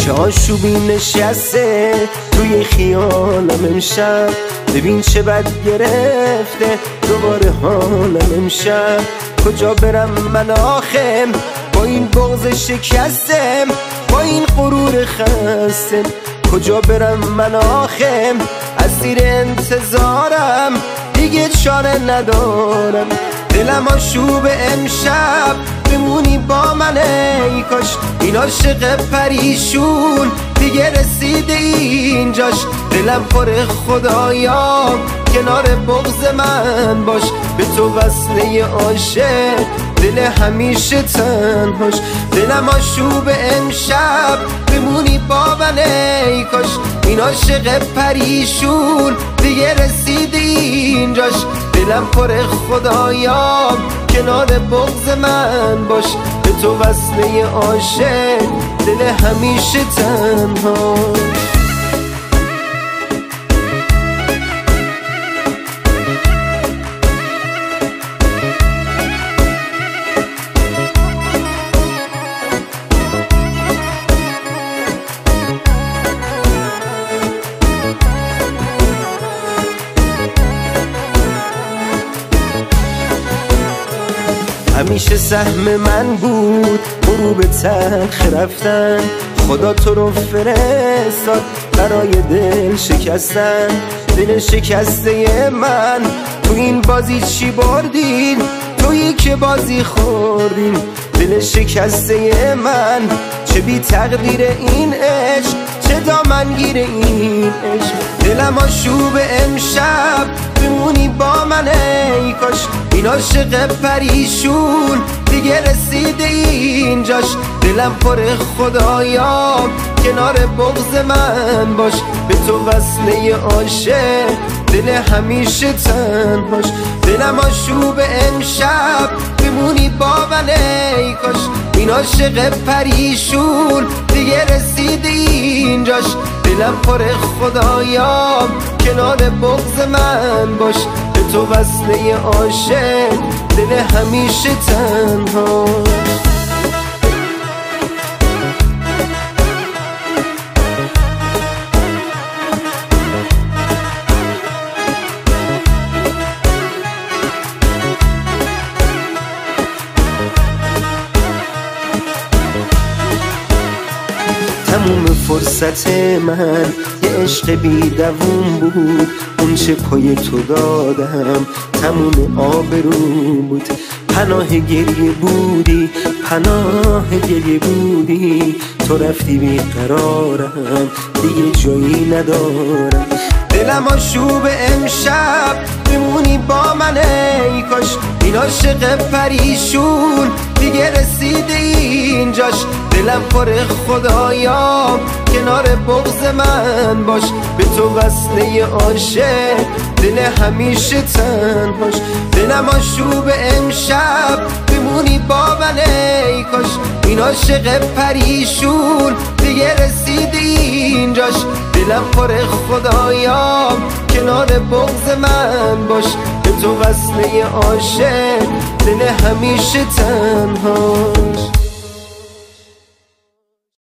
آشوبی نشسته توی خیالم امشب، ببین چه بد گرفته دوباره حالم امشب. کجا برم من آخر با این بغض شکستم، با این غرور خستم؟ کجا برم من آخر از زیر انتظارم، دیگه چاره ندارم. دلم آشوب امشب بمونی با من، ای کاش این عاشق پریشون دیگه رسیده اینجاش. دلم پر خدایا کنار بغض من باش، به تو وصله عاشق دل همیشه تنهاش. دلم آشوب امشب بمونی با من، ای کاش این عاشق پریشون دیگه رسیده اینجاش. دلم پر خدایا کنار بغض من باش، به تو وصله عاشق دل همیشه تنهاش. همیشه سهم من بود غروب تلخ رفتن، خدا تو رو فرستاد برای دل شکستن. دل شکسته من تو این بازی چی بردین؟ تویی که بازی خوردین. دل شکسته من چه بی تقدیر این عشق، چه دامنگیر این عشق. دلم آشوب امشب بمونی با من، ای کاش این عاشق پریشون دیگه رسیده اینجاش. دلم پر خدایا کنار بغض من باش، به تو وصله عاشق دل همیشه تنهاش. دلم آشوب امشب بمونی با من، ای کاش این عاشق پریشون دیگه رسیده اینجاش. دلم پر خدایا کنار بغض من باش، به تو وصله عاشق دل همیشه تنهاش. تموم فرصت من یه عشق بی دووم بود، اون چه پای تو دادم تموم آبروم بود. پناه گریه بودی، پناه گریه بودی، تو رفتی بیقرارم دیگه جایی ندارم. دلم آشوب امشب بمونی با من، ای کاش این عاشق پریشون دیگه رسیده اینجاش. دلم پر خدایا کنار بغض من باش، به تو وصله عاشق دل همیشه تنهاش. دلم آشوب امشب بمونی با من، ای کاش این عاشق پریشون دیگه رسیده اینجاش. دلم پر خدایا کنار بغض من باش، به تو وصله عاشق دل همیشه تنهاش.